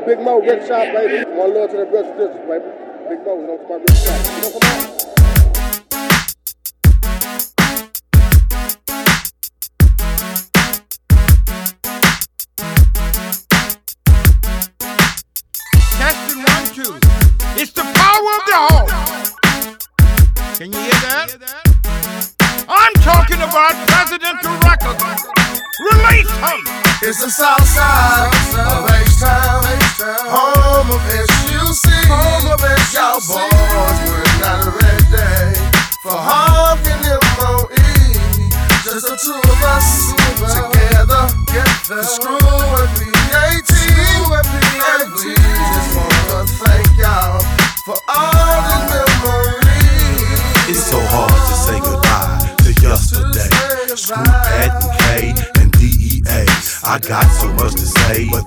Big Mo, Rick Shop, baby. One love to the rest of this, baby. Big Mo, you know, it's my Rick Shop. You know, come on. Testing 1, 2. It's the power of the home. Can you hear that? I'm talking about Presidential Records. Release him. It's the south side of H-Town, home of SUC. Y'all boys were not ready for honking MOE. Just the two of us together, the screw and BAT. And we just wanna thank y'all for all the memories. It's so hard to say goodbye to yesterday. Screw Pat and K and DEA. I got so much to say, but